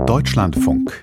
Deutschlandfunk.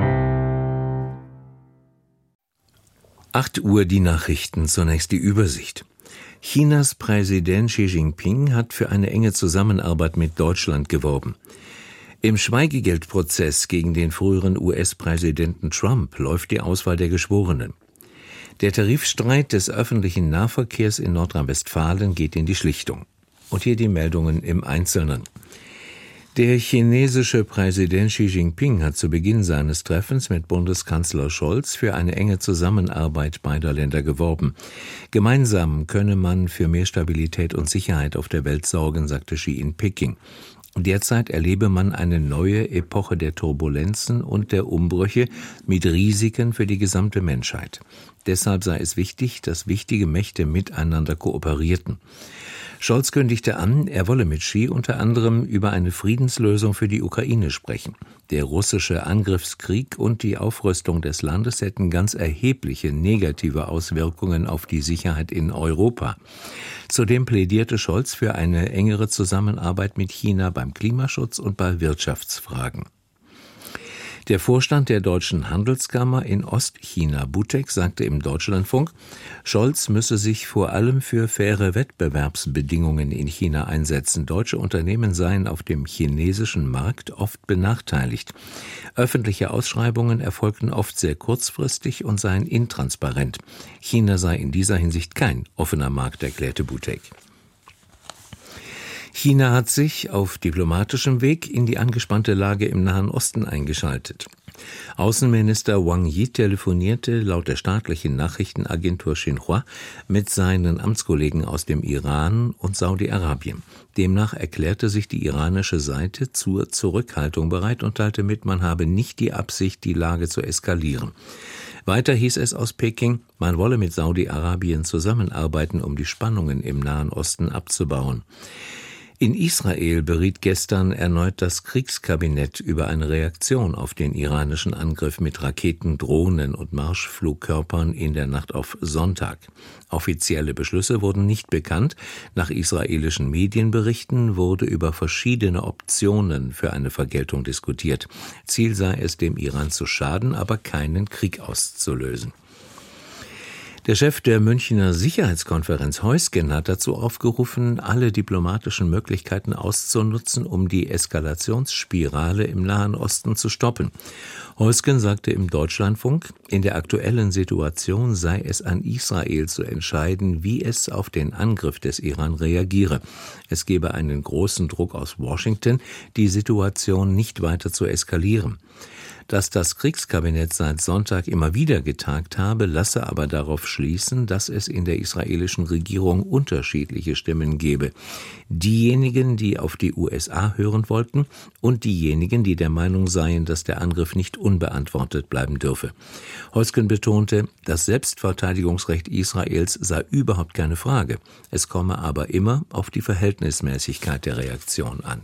8 Uhr die Nachrichten, zunächst die Übersicht. Chinas Präsident Xi Jinping hat für eine enge Zusammenarbeit mit Deutschland geworben. Im Schweigegeldprozess gegen den früheren US-Präsidenten Trump läuft die Auswahl der Geschworenen. Der Tarifstreit des öffentlichen Nahverkehrs in Nordrhein-Westfalen geht in die Schlichtung. Und hier die Meldungen im Einzelnen. Der chinesische Präsident Xi Jinping hat zu Beginn seines Treffens mit Bundeskanzler Scholz für eine enge Zusammenarbeit beider Länder geworben. Gemeinsam könne man für mehr Stabilität und Sicherheit auf der Welt sorgen, sagte Xi in Peking. Derzeit erlebe man eine neue Epoche der Turbulenzen und der Umbrüche mit Risiken für die gesamte Menschheit. Deshalb sei es wichtig, dass wichtige Mächte miteinander kooperierten. Scholz kündigte an, er wolle mit Xi unter anderem über eine Friedenslösung für die Ukraine sprechen. Der russische Angriffskrieg und die Aufrüstung des Landes hätten ganz erhebliche negative Auswirkungen auf die Sicherheit in Europa. Zudem plädierte Scholz für eine engere Zusammenarbeit mit China beim Klimaschutz und bei Wirtschaftsfragen. Der Vorstand der Deutschen Handelskammer in Ostchina, Butek, sagte im Deutschlandfunk, Scholz müsse sich vor allem für faire Wettbewerbsbedingungen in China einsetzen. Deutsche Unternehmen seien auf dem chinesischen Markt oft benachteiligt. Öffentliche Ausschreibungen erfolgten oft sehr kurzfristig und seien intransparent. China sei in dieser Hinsicht kein offener Markt, erklärte Butek. China hat sich auf diplomatischem Weg in die angespannte Lage im Nahen Osten eingeschaltet. Außenminister Wang Yi telefonierte laut der staatlichen Nachrichtenagentur Xinhua mit seinen Amtskollegen aus dem Iran und Saudi-Arabien. Demnach erklärte sich die iranische Seite zur Zurückhaltung bereit und teilte mit, man habe nicht die Absicht, die Lage zu eskalieren. Weiter hieß es aus Peking, man wolle mit Saudi-Arabien zusammenarbeiten, um die Spannungen im Nahen Osten abzubauen. In Israel beriet gestern erneut das Kriegskabinett über eine Reaktion auf den iranischen Angriff mit Raketen, Drohnen und Marschflugkörpern in der Nacht auf Sonntag. Offizielle Beschlüsse wurden nicht bekannt. Nach israelischen Medienberichten wurde über verschiedene Optionen für eine Vergeltung diskutiert. Ziel sei es, dem Iran zu schaden, aber keinen Krieg auszulösen. Der Chef der Münchner Sicherheitskonferenz Heusgen hat dazu aufgerufen, alle diplomatischen Möglichkeiten auszunutzen, um die Eskalationsspirale im Nahen Osten zu stoppen. Heusgen sagte im Deutschlandfunk, in der aktuellen Situation sei es an Israel zu entscheiden, wie es auf den Angriff des Iran reagiere. Es gebe einen großen Druck aus Washington, die Situation nicht weiter zu eskalieren. Dass das Kriegskabinett seit Sonntag immer wieder getagt habe, lasse aber darauf schließen, dass es in der israelischen Regierung unterschiedliche Stimmen gebe. Diejenigen, die auf die USA hören wollten und diejenigen, die der Meinung seien, dass der Angriff nicht unbeantwortet bleiben dürfe. Heusgen betonte, das Selbstverteidigungsrecht Israels sei überhaupt keine Frage. Es komme aber immer auf die Verhältnismäßigkeit der Reaktion an.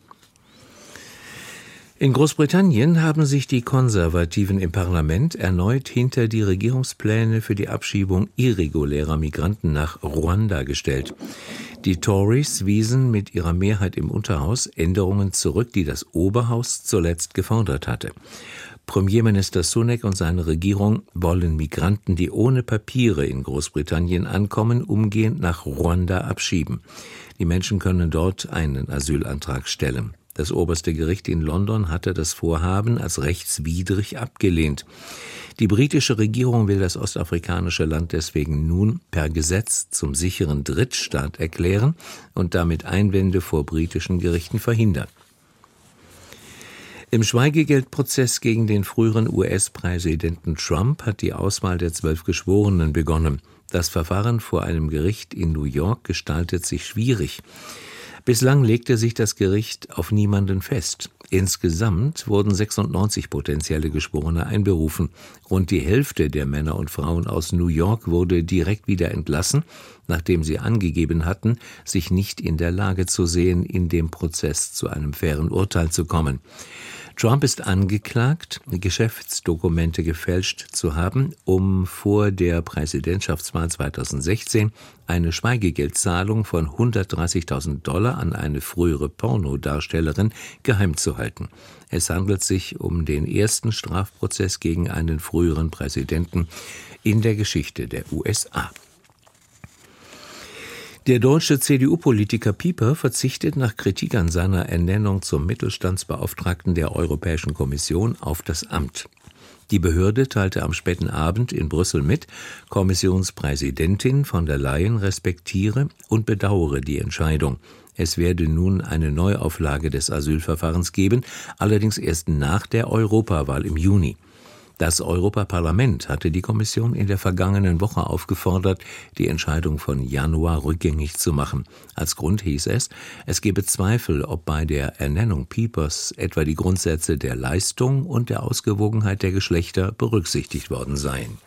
In Großbritannien haben sich die Konservativen im Parlament erneut hinter die Regierungspläne für die Abschiebung irregulärer Migranten nach Ruanda gestellt. Die Tories wiesen mit ihrer Mehrheit im Unterhaus Änderungen zurück, die das Oberhaus zuletzt gefordert hatte. Premierminister Sunak und seine Regierung wollen Migranten, die ohne Papiere in Großbritannien ankommen, umgehend nach Ruanda abschieben. Die Menschen können dort einen Asylantrag stellen. Das oberste Gericht in London hatte das Vorhaben als rechtswidrig abgelehnt. Die britische Regierung will das ostafrikanische Land deswegen nun per Gesetz zum sicheren Drittstaat erklären und damit Einwände vor britischen Gerichten verhindern. Im Schweigegeldprozess gegen den früheren US-Präsidenten Trump hat die Auswahl der 12 Geschworenen begonnen. Das Verfahren vor einem Gericht in New York gestaltet sich schwierig. Bislang legte sich das Gericht auf niemanden fest. Insgesamt wurden 96 potenzielle Geschworene einberufen. Rund die Hälfte der Männer und Frauen aus New York wurde direkt wieder entlassen, nachdem sie angegeben hatten, sich nicht in der Lage zu sehen, in dem Prozess zu einem fairen Urteil zu kommen. Trump ist angeklagt, Geschäftsdokumente gefälscht zu haben, um vor der Präsidentschaftswahl 2016 eine Schweigegeldzahlung von $130.000 an eine frühere Pornodarstellerin geheim zu halten. Es handelt sich um den ersten Strafprozess gegen einen früheren Präsidenten in der Geschichte der USA. Der deutsche CDU-Politiker Pieper verzichtet nach Kritik an seiner Ernennung zum Mittelstandsbeauftragten der Europäischen Kommission auf das Amt. Die Behörde teilte am späten Abend in Brüssel mit, Kommissionspräsidentin von der Leyen respektiere und bedauere die Entscheidung. Es werde nun eine Neuauflage des Asylverfahrens geben, allerdings erst nach der Europawahl im Juni. Das Europaparlament hatte die Kommission in der vergangenen Woche aufgefordert, die Entscheidung von Januar rückgängig zu machen. Als Grund hieß es, es gebe Zweifel, ob bei der Ernennung Piepers etwa die Grundsätze der Leistung und der Ausgewogenheit der Geschlechter berücksichtigt worden seien.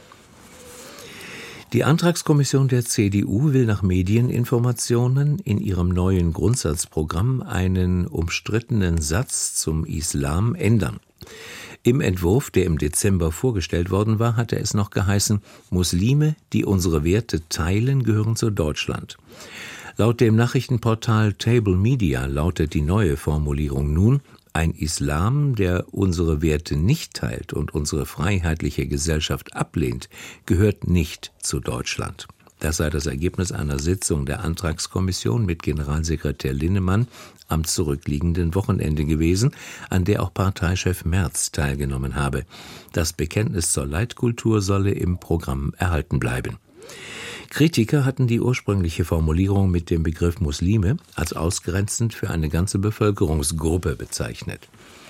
Die Antragskommission der CDU will nach Medieninformationen in ihrem neuen Grundsatzprogramm einen umstrittenen Satz zum Islam ändern. Im Entwurf, der im Dezember vorgestellt worden war, hatte es noch geheißen, Muslime, die unsere Werte teilen, gehören zu Deutschland. Laut dem Nachrichtenportal Table Media lautet die neue Formulierung nun, ein Islam, der unsere Werte nicht teilt und unsere freiheitliche Gesellschaft ablehnt, gehört nicht zu Deutschland. Das sei das Ergebnis einer Sitzung der Antragskommission mit Generalsekretär Linnemann am zurückliegenden Wochenende gewesen, an der auch Parteichef Merz teilgenommen habe. Das Bekenntnis zur Leitkultur solle im Programm erhalten bleiben. Kritiker hatten die ursprüngliche Formulierung mit dem Begriff Muslime als ausgrenzend für eine ganze Bevölkerungsgruppe bezeichnet.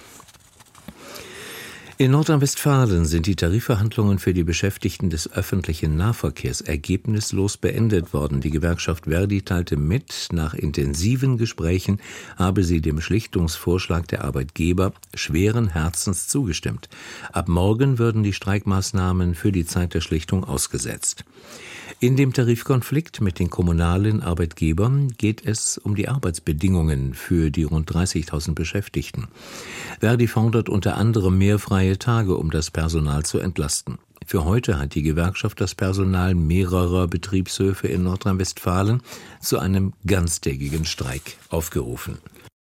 In Nordrhein-Westfalen sind die Tarifverhandlungen für die Beschäftigten des öffentlichen Nahverkehrs ergebnislos beendet worden. Die Gewerkschaft Verdi teilte mit, nach intensiven Gesprächen habe sie dem Schlichtungsvorschlag der Arbeitgeber schweren Herzens zugestimmt. Ab morgen würden die Streikmaßnahmen für die Zeit der Schlichtung ausgesetzt. In dem Tarifkonflikt mit den kommunalen Arbeitgebern geht es um die Arbeitsbedingungen für die rund 30.000 Beschäftigten. Verdi fordert unter anderem mehr freie Tage, um das Personal zu entlasten. Für heute hat die Gewerkschaft das Personal mehrerer Betriebshöfe in Nordrhein-Westfalen zu einem ganztägigen Streik aufgerufen.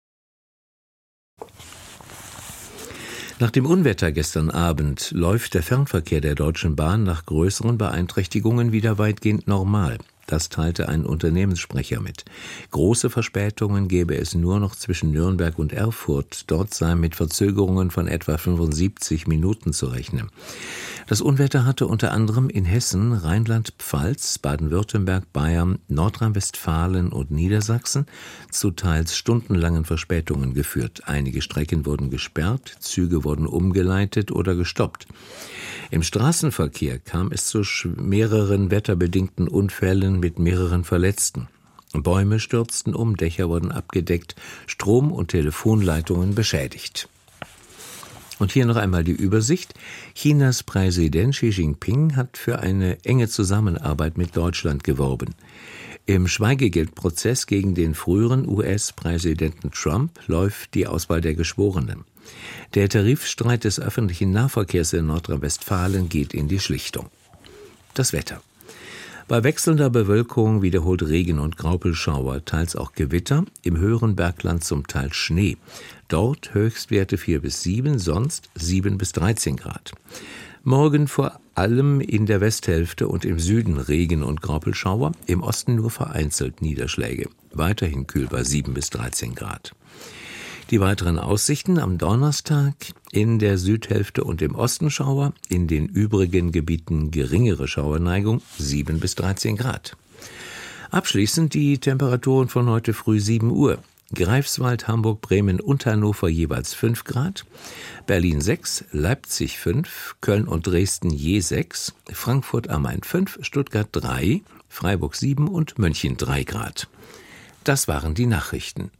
Nach dem Unwetter gestern Abend läuft der Fernverkehr der Deutschen Bahn nach größeren Beeinträchtigungen wieder weitgehend normal. Das teilte ein Unternehmenssprecher mit. Große Verspätungen gäbe es nur noch zwischen Nürnberg und Erfurt. Dort sei mit Verzögerungen von etwa 75 Minuten zu rechnen. Das Unwetter hatte unter anderem in Hessen, Rheinland-Pfalz, Baden-Württemberg, Bayern, Nordrhein-Westfalen und Niedersachsen zu teils stundenlangen Verspätungen geführt. Einige Strecken wurden gesperrt, Züge wurden umgeleitet oder gestoppt. Im Straßenverkehr kam es zu mehreren wetterbedingten Unfällen mit mehreren Verletzten. Bäume stürzten um, Dächer wurden abgedeckt, Strom- und Telefonleitungen beschädigt. Und hier noch einmal die Übersicht. Chinas Präsident Xi Jinping hat für eine enge Zusammenarbeit mit Deutschland geworben. Im Schweigegeldprozess gegen den früheren US-Präsidenten Trump läuft die Auswahl der Geschworenen. Der Tarifstreit des öffentlichen Nahverkehrs in Nordrhein-Westfalen geht in die Schlichtung. Das Wetter. Bei wechselnder Bewölkung wiederholt Regen und Graupelschauer, teils auch Gewitter, im höheren Bergland zum Teil Schnee. Dort Höchstwerte 4 bis 7, sonst 7 bis 13 Grad. Morgen vor allem in der Westhälfte und im Süden Regen und Graupelschauer, im Osten nur vereinzelt Niederschläge. Weiterhin kühl bei 7 bis 13 Grad. Die weiteren Aussichten am Donnerstag in der Südhälfte und im Osten Schauer, in den übrigen Gebieten geringere Schauerneigung 7 bis 13 Grad. Abschließend die Temperaturen von heute früh 7 Uhr. Greifswald, Hamburg, Bremen und Hannover jeweils 5 Grad, Berlin 6, Leipzig 5, Köln und Dresden je 6, Frankfurt am Main 5, Stuttgart 3, Freiburg 7 und München 3 Grad. Das waren die Nachrichten.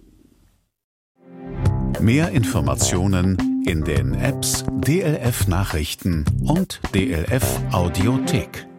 Mehr Informationen in den Apps DLF Nachrichten und DLF Audiothek.